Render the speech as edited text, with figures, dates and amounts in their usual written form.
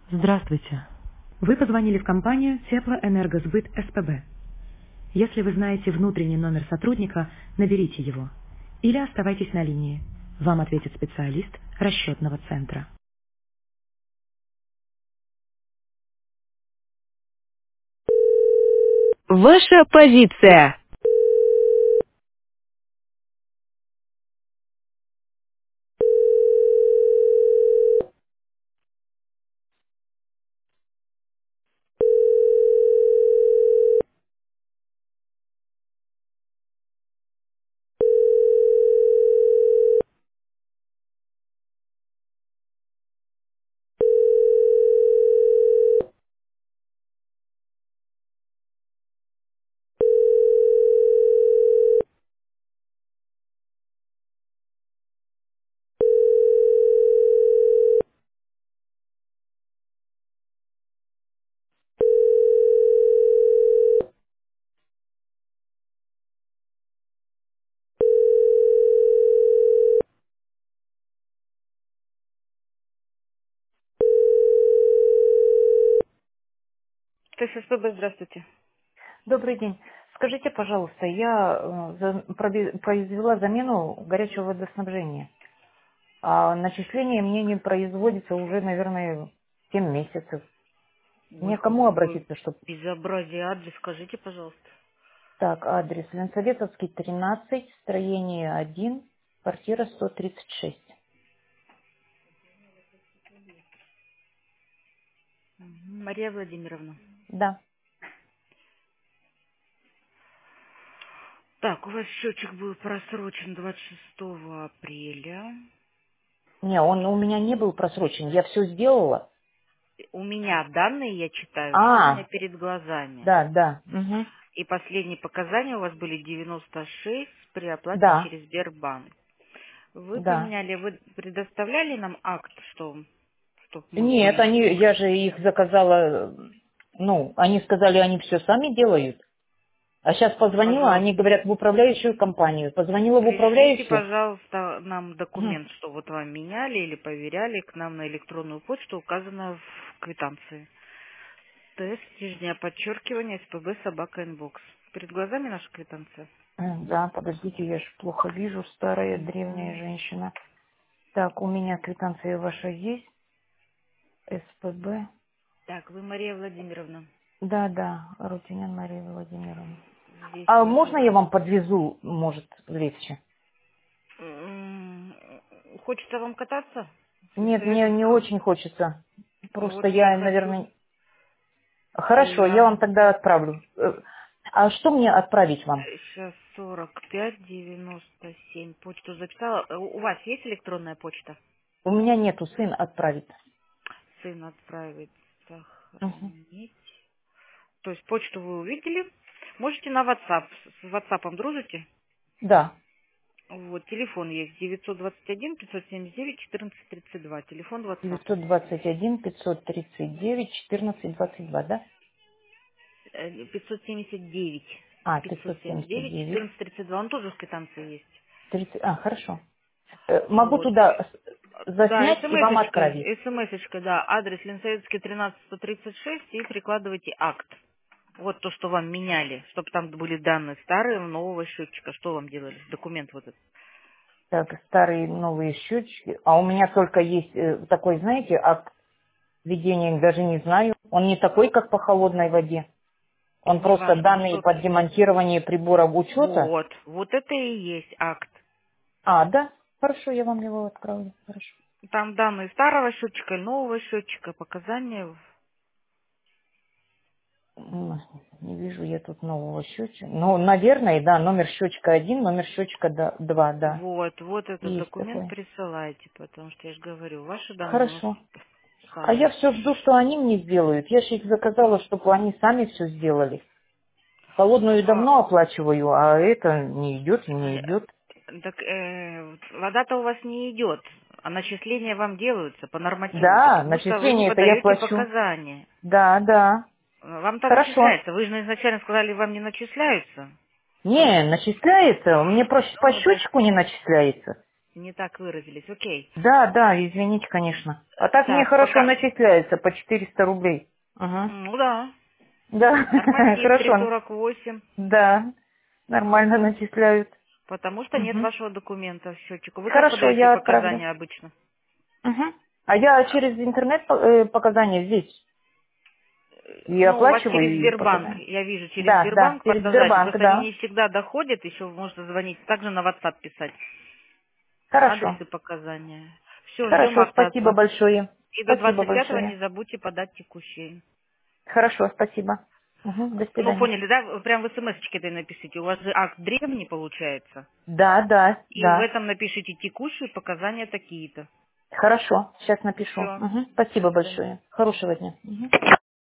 Здравствуйте. Вы позвонили в компанию Теплоэнергосбыт СПБ. Если вы знаете внутренний номер сотрудника, наберите его. Или оставайтесь на линии. Вам ответит специалист расчетного центра. Ваша позиция. ТССПБ, здравствуйте. Добрый день. Скажите, пожалуйста, я произвела замену горячего водоснабжения, а начисление мне не производится уже, наверное, 7 месяцев. Ой, Мне к кому какое обратиться, чтобы... безобразие. Адрес скажите, пожалуйста. Так, адрес Ленсоветовский, 13, строение 1, квартира 136. Мария Владимировна. Да. Так, у вас счетчик был просрочен 26 апреля. Не, он у меня не был просрочен, я все сделала. У меня данные, я читаю, все у меня А, перед глазами. да, да. Угу. И последние показания у вас были 96 при оплате Да, через Сбербанк. Вы да. поменяли, вы предоставляли нам акт, что мы Нет, были... я же их заказала, они сказали, они все сами делают. А сейчас позвонила, Пожалуйста. они говорят в управляющую компанию. Позвонила в Пришлите, управляющую. пожалуйста, нам Мгм. документ, что вот вам меняли или поверяли к нам на электронную почту, указано в квитанции. ТС, нижнее подчеркивание, СПБ, собака, инбокс. Перед глазами наша квитанция? Да, подождите, я же плохо вижу, старая древняя Мгм. женщина. Так, у меня квитанция ваша есть, СПБ. Так, вы Мария Владимировна. Да, да, Рутинян Мария Владимировна. Здесь А ваша... можно я вам подвезу, может, легче? М, Хочется вам кататься? Нет, мне не Советовском? очень хочется. Ну Просто вот я и я, хочу. наверное... И Хорошо, я я. вам тогда отправлю. А что мне отправить вам? Сейчас 45-97. Почту записала. У вас есть электронная почта? У меня нету, сын отправит. Сын отправит Мгм. сохранить. То есть почту вы увидели. Можете на WhatsApp. С WhatsApp дружите? Да. Вот, телефон есть 921-579-1432. Телефон WhatsApp. 921-539-1422, да? 579. А, 579. 579-1432. Он тоже в квитанции есть. 30. А, хорошо. Могу Вот. туда Да, заснять и вам отправить. смс-очка, да. Адрес Ленсоветский, 13-136 и прикладывайте акт. Вот то, что вам меняли, чтобы там были данные старые, нового счетчика. Что вам делали? Документ вот этот. Так, старые новые счетчики. А у меня только есть такой, знаете, акт введения, даже не знаю. Он не такой, как по холодной воде. Он просто Неважно, ну данные что, под демонтирование приборов учета. вот это и есть акт. А, да? Хорошо, я вам его отправлю. Хорошо. Там данные старого счетчика, нового счетчика, показания. Не вижу я тут нового счетчика. Ну, наверное, да, номер счетчика 1, номер счетчика 2, да. Вот этот Есть документ такой. присылайте, потому что я же говорю, ваши данные у нас Хорошо. А я старые. все жду, что они мне сделают. Я же их заказала, чтобы они сами все сделали. Холодную А, давно оплачиваю, а это не идет и не э, идет. Так вода-то у вас не идет, а начисления вам делаются по нормативу, Да, потому что вы не начисление это я подаете плачу. показания. Да, да. Вам-то Хорошо. начисляется. Вы же изначально сказали, вам не начисляются. Не, начисляется. Мне просто по Ну, да. счетчику не начисляется. не так выразились. Окей. Да, да, извините, конечно. А так мне Так, хорошо пока. начисляется по 400 рублей. Ага. Ну да. Да, Норматив хорошо. 348. Да, нормально начисляют. Потому что нет Мгм. вашего документа в счетчику. Вы как Хорошо, подаете я отправлю. показания обычно? Мгм. А я через интернет показания здесь и Ну, у вас оплачиваю через и Сбербанк. показания. Я вижу, через Да, да, Сбербанк через показания. Сбербанк, Просто они да. не всегда доходят. Еще можно звонить. Также на WhatsApp писать. Адрес Хорошо. и показания. Все, ждем Хорошо, акта от спасибо вас. большое. И до Спасибо 25-го не большое. забудьте подать текущие. Хорошо, спасибо. Мгм, до Ну, свидания. поняли, да? Вы прям в смс-очке напишите. У вас же акт древний получается. Да, да, И в да. этом напишите текущие показания такие-то. Хорошо, сейчас напишу. Все. Мгм, До спасибо свидания. большое. Хорошего дня. Мгм.